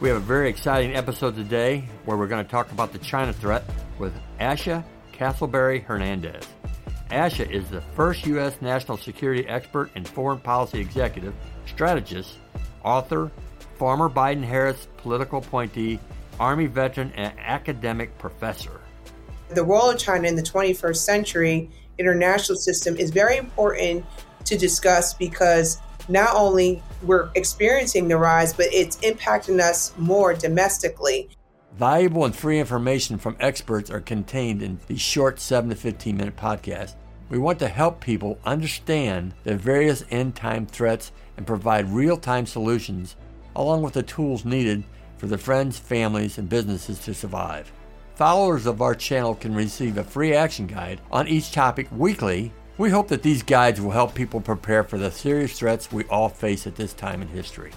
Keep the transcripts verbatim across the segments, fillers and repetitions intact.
We have a very exciting episode today where we're going to talk about the China threat with Asha Castleberry Hernandez. Asha is the first U S national security expert and foreign policy executive, strategist, author, former Biden-Harris political appointee, Army veteran, and academic professor. The role of China in the twenty-first century international system is very important to discuss because not only we're experiencing the rise, but it's impacting us more domestically. Valuable and free information from experts are contained in these short seven to fifteen minute podcasts. We want to help people understand the various end-time threats and provide real-time solutions, along with the tools needed for their friends, families, and businesses to survive. Followers of our channel can receive a free action guide on each topic weekly. We hope that these guides will help people prepare for the serious threats we all face at this time in history.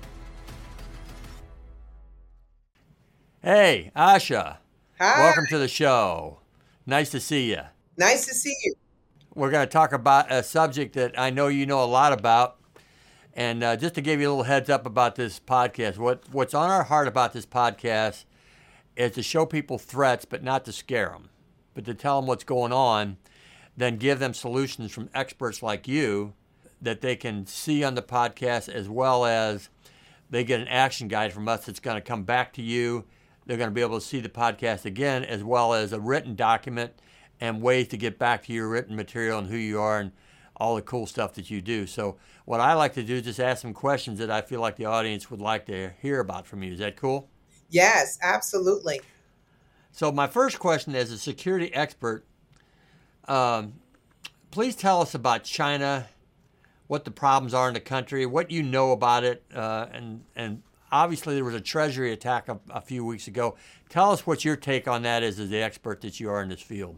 Hey, Asha. Hi. Welcome to the show. Nice to see you. Nice to see you. We're going to talk about a subject that I know you know a lot about. And uh, just to give you a little heads up about this podcast, what what's on our heart about this podcast is to show people threats, but not to scare them, but to tell them what's going on, then give them solutions from experts like you that they can see on the podcast, as well as they get an action guide from us that's going to come back to you. They're going to be able to see the podcast again, as well as a written document and ways to get back to your written material and who you are and all the cool stuff that you do. So what I like to do is just ask some questions that I feel like the audience would like to hear about from you. Is that cool? Yes, absolutely. So my first question as a security expert, um, please tell us about China, what the problems are in the country, what you know about it, uh, and and obviously there was a Treasury attack a, a few weeks ago. Tell us what your take on that is as the expert that you are in this field.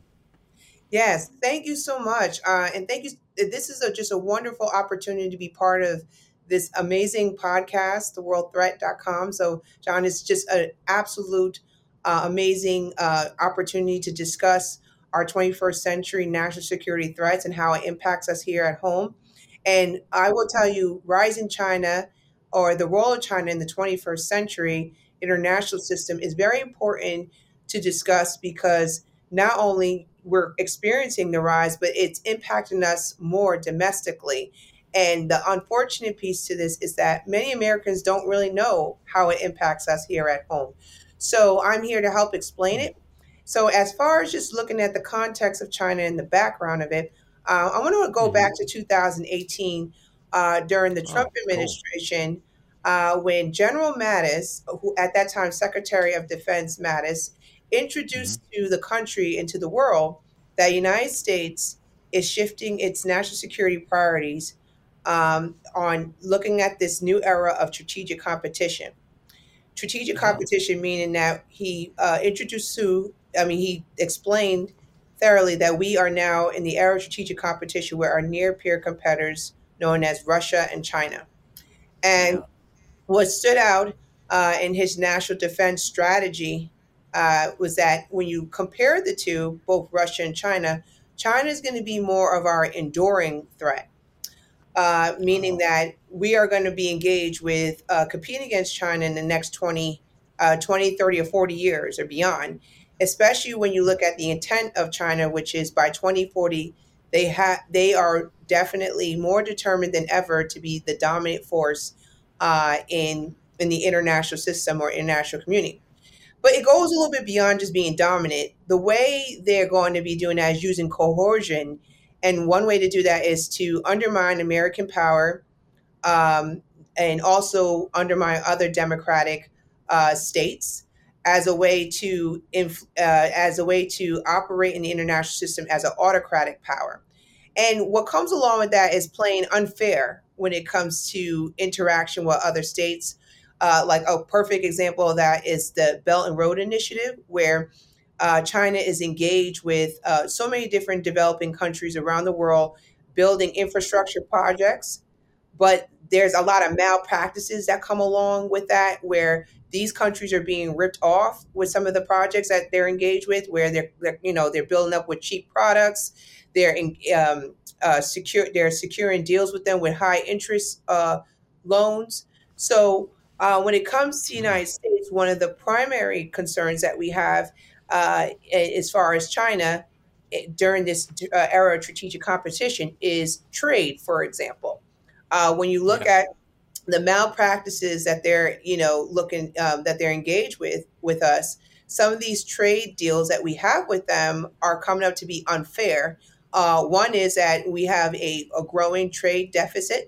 Yes, thank you so much. Uh, and thank you. This is a, just a wonderful opportunity to be part of this amazing podcast, the world threat dot com. So, John, it's just an absolute uh, amazing uh, opportunity to discuss our twenty-first century national security threats and how it impacts us here at home. And I will tell you, rise in China, or the role of China in the twenty-first century international system, is very important to discuss because not only we're experiencing the rise, but it's impacting us more domestically. And the unfortunate piece to this is that many Americans don't really know how it impacts us here at home. So I'm here to help explain it. So as far as just looking at the context of China and the background of it, uh, I want to go mm-hmm. back to two thousand eighteen uh, during the Trump oh, administration, cool. uh, when General Mattis, who at that time Secretary of Defense Mattis, introduced mm-hmm. to the country and to the world that the United States is shifting its national security priorities um, on looking at this new era of strategic competition. Strategic mm-hmm. competition meaning that he uh, introduced to, I mean, he explained thoroughly that we are now in the era of strategic competition where our near peer competitors, known as Russia and China. And yeah. what stood out uh, in his national defense strategy Uh, was that when you compare the two, both Russia and China, China is going to be more of our enduring threat, uh, meaning that we are going to be engaged with uh, competing against China in the next twenty, uh, twenty, thirty, or forty years or beyond, especially when you look at the intent of China, which is by twenty forty, they have they are definitely more determined than ever to be the dominant force uh, in in the international system or international community. But it goes a little bit beyond just being dominant. The way they're going to be doing that is using coercion. And one way to do that is to undermine American power um, and also undermine other democratic uh, states as a way to inf- uh, as a way to operate in the international system as an autocratic power. And what comes along with that is plain unfair when it comes to interaction with other states. Uh, like a perfect example of that is the Belt and Road Initiative, where uh, China is engaged with uh, so many different developing countries around the world building infrastructure projects. But there's a lot of malpractices that come along with that, where these countries are being ripped off with some of the projects that they're engaged with, where they're, they're you know, they're building up with cheap products. They're in, um, uh, secure, they're securing deals with them with high interest uh, loans. So Uh, when it comes to the United States, one of the primary concerns that we have uh, as far as China eh, during this uh, era of strategic competition is trade, for example. Uh, when you look Yeah. at the malpractices that they're, you know, looking um, that they're engaged with with us, some of these trade deals that we have with them are coming up to be unfair. Uh, one is that we have a, a growing trade deficit,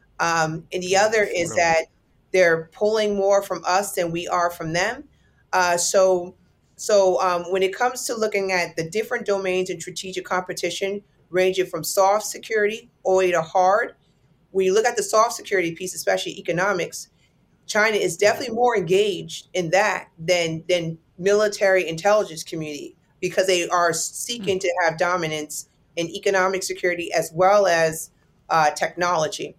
um, and the other is Really. that they're pulling more from us than we are from them. Uh, so, so um, when it comes to looking at the different domains in strategic competition, ranging from soft security all the way to hard, when you look at the soft security piece, especially economics, China is definitely more engaged in that than than military intelligence community because they are Hmm. seeking to have dominance in economic security as well as uh, technology.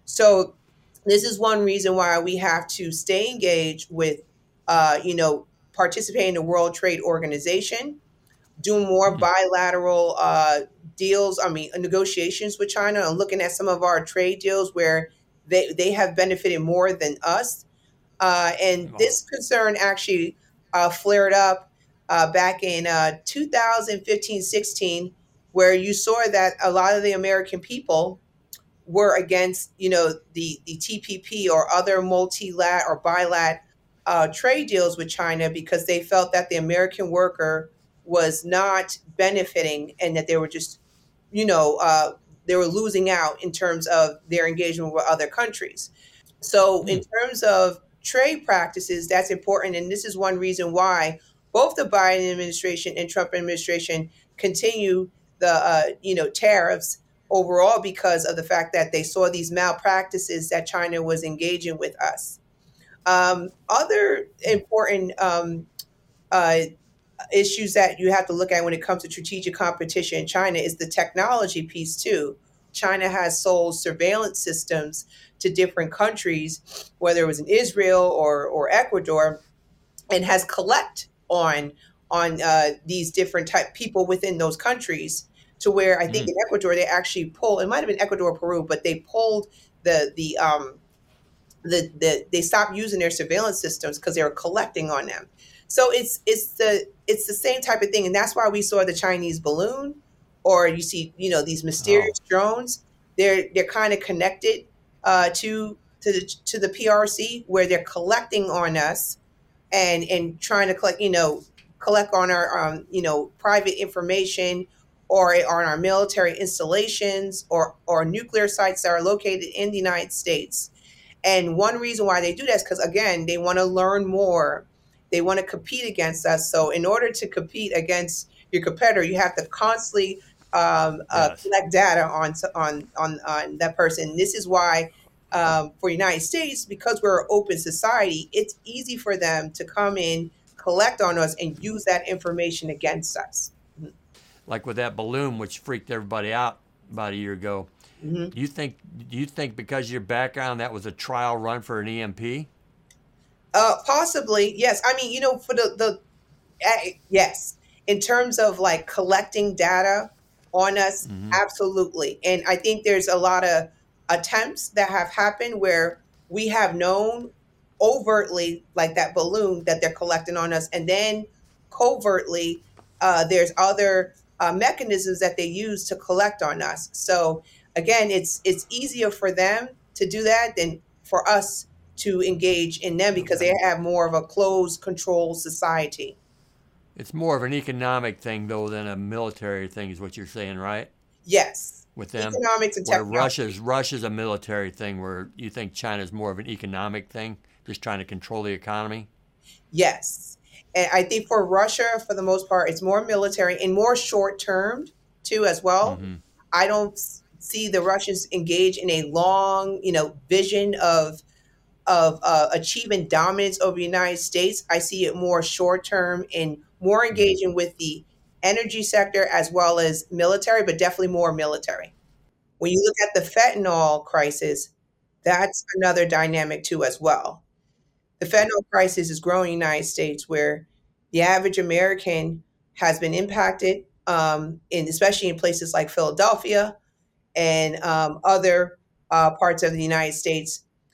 So this is one reason why we have to stay engaged with, uh, you know, participate in the World Trade Organization, do more Hmm. bilateral uh, deals, I mean, negotiations with China and looking at some of our trade deals where they, they have benefited more than us. Uh, and Wow. this concern actually uh, flared up uh, back in uh, two thousand fifteen sixteen, where you saw that a lot of the American people were against, you know, the, the T P P or other multilat or bilat uh, trade deals with China because they felt that the American worker was not benefiting and that they were just, you know, uh, they were losing out in terms of their engagement with other countries. So, in Hmm. terms of trade practices, that's important. And this is one reason why both the Biden administration and Trump administration continue the, uh, you know, tariffs overall because of the fact that they saw these malpractices that China was engaging with us. Um, other important um, uh, issues that you have to look at when it comes to strategic competition in China is the technology piece too. China has sold surveillance systems to different countries, whether it was in Israel or, or Ecuador, and has collect on on uh, these different type people within those countries. To where I think Hmm. in Ecuador they actually pulled. It might have been Ecuador, or Peru, but they pulled the the um, the, the they stopped using their surveillance systems because they were collecting on them. So it's it's the it's the same type of thing, and that's why we saw the Chinese balloon, or you see, you know, these Oh. mysterious drones. They're they're kind of connected uh, to to the to the P R C where they're collecting on us and and trying to collect, you know, collect on our um, you know, private information or on our military installations or or nuclear sites that are located in the United States. And one reason why they do that is because, again, they want to learn more. They want to compete against us. So, in order to compete against your competitor, you have to constantly um, uh, Yes. collect data on on on on that person. This is why, um, for the United States, because we're an open society, it's easy for them to come in, collect on us, and use that information against us. Like with that balloon, which freaked everybody out about a year ago. Mhm. Do you think? Do you think because of your background that was a trial run for an E M P? Uh, possibly, yes. I mean, you know, for the the Uh, yes. In terms of like collecting data on us, Hmm. absolutely. And I think there's a lot of attempts that have happened where we have known overtly, like that balloon, that they're collecting on us. And then covertly, uh, there's other uh, mechanisms that they use to collect on us. So again, it's it's easier for them to do that than for us to engage in them because Okay. they have more of a closed, controlled society. It's more of an economic thing though than a military thing, is what you're saying, right? Yes, With them, economics and where technology. Russia's Russia's a military thing, where you think China's more of an economic thing, just trying to control the economy. Yes. And I think for Russia, for the most part, it's more military and more short term too, as well. Hmm. I don't s- see the Russians engage in a long, you know, vision of of uh, achieving dominance over the United States. I see it more short term and more Hmm. engaging with the energy sector as well as military, but definitely more military. When you look at the fentanyl crisis, that's another dynamic too, as well. The fentanyl crisis is growing in the United States where the average American has been impacted, um, in, especially in places like Philadelphia and um, other uh, parts of the United States,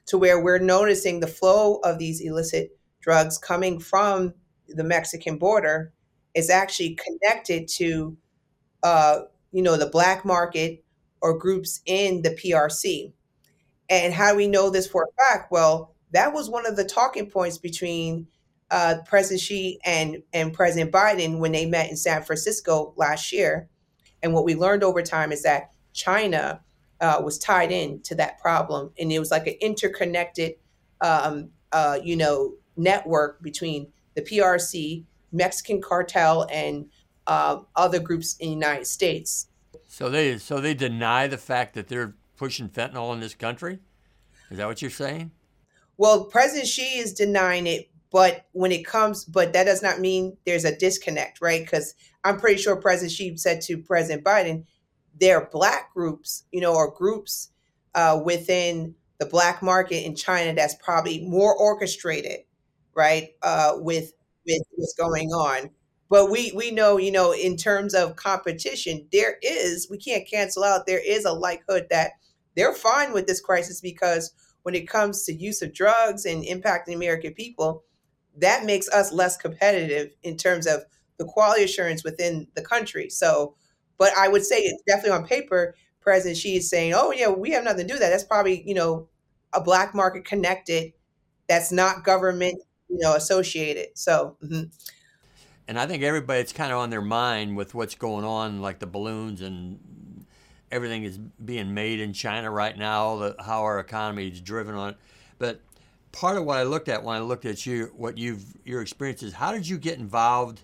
to where we're noticing the flow of these illicit drugs coming from the Mexican border is actually connected to, uh, you know, the black market or groups in the P R C. And how do we know this for a fact? Well, that was one of the talking points between uh, President Xi and, and President Biden when they met in San Francisco last year. And what we learned over time is that China uh, was tied in to that problem. And it was like an interconnected, um, uh, you know, network between the P R C, Mexican cartel, and uh, other groups in the United States. So they so they deny the fact that they're pushing fentanyl in this country? Is that what you're saying? Well, President Xi is denying it, but when it comes, but that does not mean there's a disconnect, right? Because I'm pretty sure President Xi said to President Biden, there are black groups, you know, or groups uh, within the black market in China that's probably more orchestrated, right, uh, with with what's going on. But we we know, you know, in terms of competition, there is, we can't cancel out, there is a likelihood that they're fine with this crisis because when it comes to use of drugs and impacting American people, that makes us less competitive in terms of the quality assurance within the country. So, but I would say it's definitely on paper, President Xi is saying, oh yeah, we have nothing to do with that. That's probably, you know, a black market connected, that's not government, you know, associated. So, mm-hmm. And I think everybody, it's kind of on their mind with what's going on, like the balloons and everything is being made in China right now, the, how our economy is driven on it. But part of what I looked at when I looked at you, what you've, your experience is, how did you get involved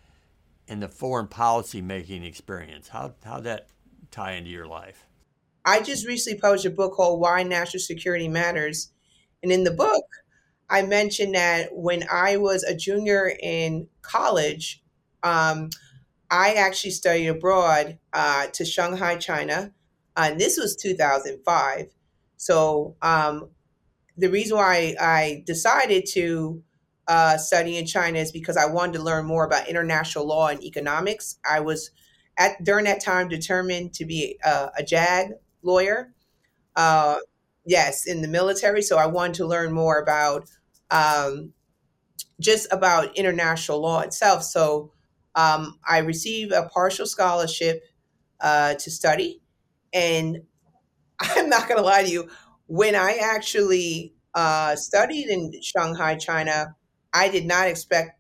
in the foreign policy making experience? How how that tie into your life? I just recently published a book called Why National Security Matters. And in the book, I mentioned that when I was a junior in college, um, I actually studied abroad uh, to Shanghai, China. Uh, and this was two thousand five. So um, the reason why I decided to uh, study in China is because I wanted to learn more about international law and economics. I was at during that time determined to be a, a JAG lawyer. Uh, yes, in the military. So I wanted to learn more about um, just about international law itself. So um, I received a partial scholarship uh, to study. And I'm not going to lie to you, when I actually uh, studied in Shanghai, China, I did not expect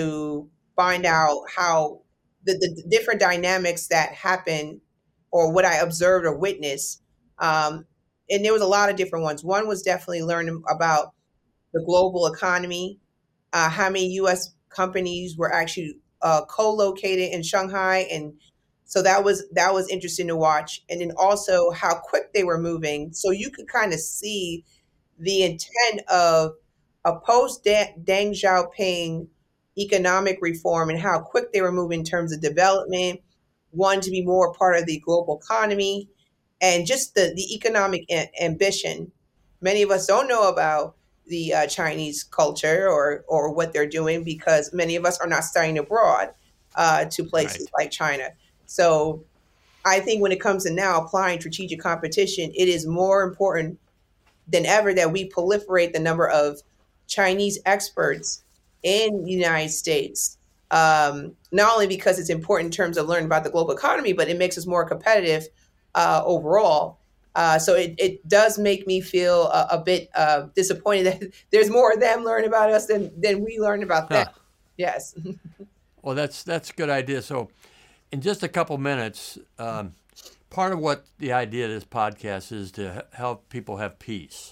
to find out how the, the different dynamics that happen or what I observed or witnessed. Um, and there was a lot of different ones. One was definitely learning about the global economy, uh, how many U S companies were actually uh, co-located in Shanghai, and so that was that was interesting to watch. And then also how quick they were moving, so you could kind of see the intent of a post Deng Xiaoping economic reform and how quick they were moving in terms of development, wanting to be more part of the global economy, and just the the economic a- ambition. Many of us don't know about the uh, Chinese culture or or what they're doing because many of us are not studying abroad uh, to places Right. like China. So I think when it comes to now applying strategic competition, it is more important than ever that we proliferate the number of Chinese experts in the United States. Um, not only because it's important in terms of learning about the global economy, but it makes us more competitive uh, overall. Uh, so it, it does make me feel a, a bit uh, disappointed that there's more of them learning about us than, than we learn about them. Huh. Yes. Well, that's that's a good idea. So, in just a couple minutes, um, part of what the idea of this podcast is to h- help people have peace,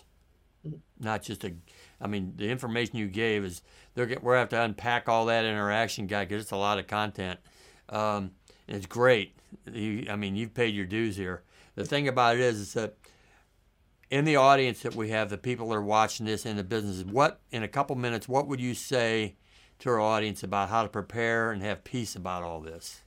not just a. I mean, the information you gave is they're get, we're gonna have to unpack all that interaction, guy, because it's a lot of content. Um, and it's great. You, I mean, you've paid your dues here. The thing about it is, is that in the audience that we have, the people that are watching this in the business, what in a couple minutes, what would you say to our audience about how to prepare and have peace about all this?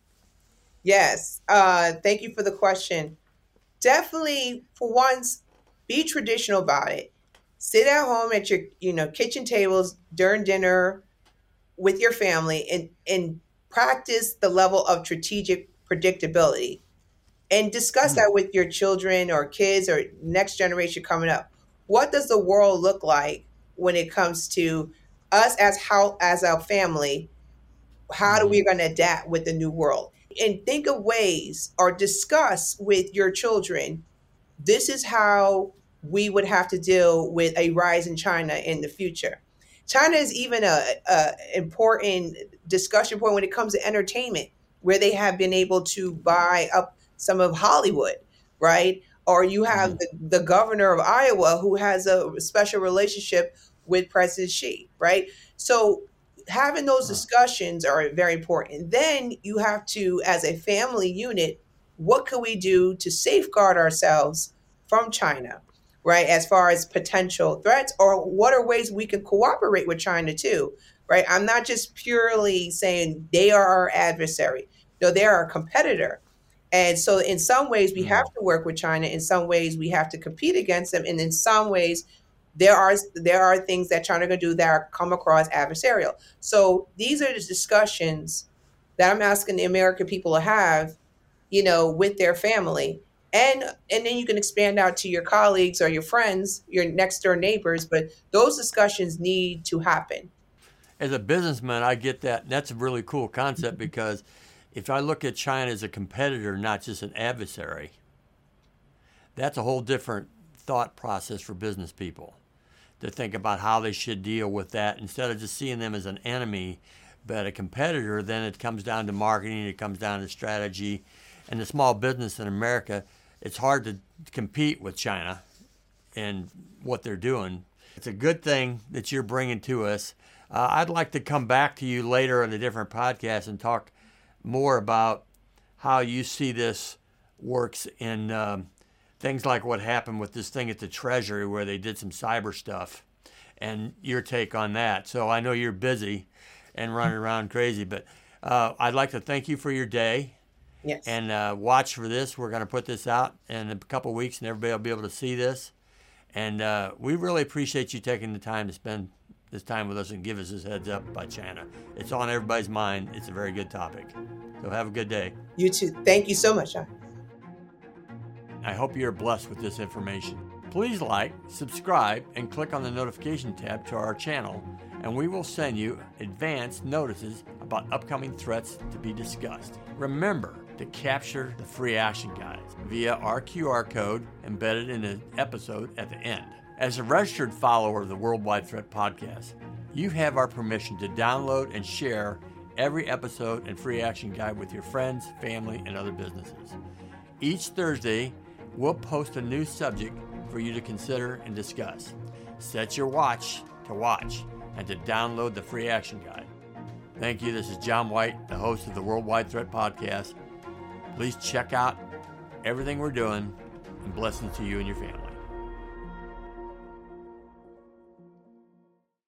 Yes. Uh, thank you for the question. Definitely, for once, be traditional about it. Sit at home at your, you know, kitchen tables during dinner with your family and and practice the level of strategic predictability and discuss Hmm. that with your children or kids or next generation coming up. what does the world look like when it comes to us as how as a family? How are we going to adapt with the new world? And think of ways or discuss with your children, this is how we would have to deal with a rise in China in the future. China is even a, a important discussion point when it comes to entertainment, where they have been able to buy up some of Hollywood, right? Or you have mm-hmm. the, the governor of Iowa who has a special relationship with President Xi, right? So having those discussions are very important. Then you have to, as a family unit, what can we do to safeguard ourselves from China, right? As far as potential threats, or what are ways we can cooperate with China too, right? I'm not just purely saying they are our adversary. No, they're our competitor. And so in some ways we have to work with China. In some ways we have to compete against them. And in some ways there are there are things that China can do that are come across adversarial. So these are the discussions that I'm asking the American people to have, you know, with their family. And and then you can expand out to your colleagues or your friends, your next door neighbors. But those discussions need to happen. As a businessman, I get that. That's a really cool concept, because if I look at China as a competitor, not just an adversary, that's a whole different thought process for business people to think about how they should deal with that. Instead of just seeing them as an enemy, but a competitor, then it comes down to marketing, it comes down to strategy. And the small business in America, it's hard to compete with China and what they're doing. It's a good thing that you're bringing to us. Uh, I'd like to come back to you later on a different podcast and talk more about how you see this works in um, things like what happened with this thing at the Treasury where they did some cyber stuff, and your take on that. So I know you're busy and running around crazy, but uh, I'd like to thank you for your day. Yes. And uh, watch for this. We're going to put this out in a couple of weeks, and everybody will be able to see this. And uh, we really appreciate you taking the time to spend this time with us and give us this heads up about China. It's on everybody's mind. It's a very good topic. So have a good day. You too. Thank you so much, John. I hope you're blessed with this information. Please like, subscribe, and click on the notification tab to our channel, and we will send you advanced notices about upcoming threats to be discussed. Remember to capture the free action guides via our Q R code embedded in the episode at the end. As a registered follower of the Worldwide Threat Podcast, you have our permission to download and share every episode and free action guide with your friends, family, and other businesses. Each Thursday, we'll post a new subject for you to consider and discuss. Set your watch to watch and to download the free action guide. Thank you. This is John White, the host of the Worldwide Threat Podcast. Please check out everything we're doing, and blessings to you and your family.